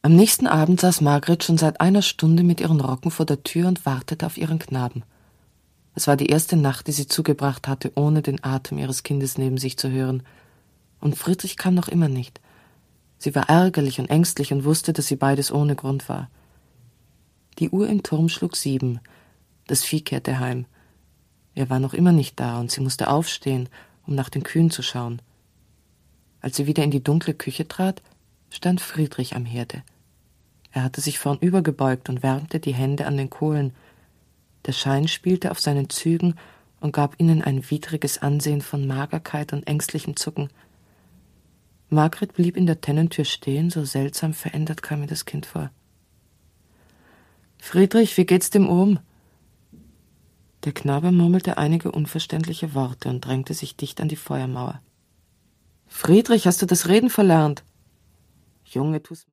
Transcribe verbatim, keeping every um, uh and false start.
Am nächsten Abend saß Margret schon seit einer Stunde mit ihren Rocken vor der Tür und wartete auf ihren Knaben. Es war die erste Nacht, die sie zugebracht hatte, ohne den Atem ihres Kindes neben sich zu hören. Und Friedrich kam noch immer nicht. Sie war ärgerlich und ängstlich und wusste, dass sie beides ohne Grund war. Die Uhr im Turm schlug sieben. Das Vieh kehrte heim. Er war noch immer nicht da und sie musste aufstehen, um nach den Kühen zu schauen. Als sie wieder in die dunkle Küche trat, stand Friedrich am Herde. Er hatte sich vornüber gebeugt und wärmte die Hände an den Kohlen. Der Schein spielte auf seinen Zügen und gab ihnen ein widriges Ansehen von Magerkeit und ängstlichem Zucken. Margret blieb in der Tennentür stehen, so seltsam verändert kam ihr das Kind vor. »Friedrich, wie geht's dem Ohm?« Der Knabe murmelte einige unverständliche Worte und drängte sich dicht an die Feuermauer. »Friedrich, hast du das Reden verlernt?« »Junge, tu's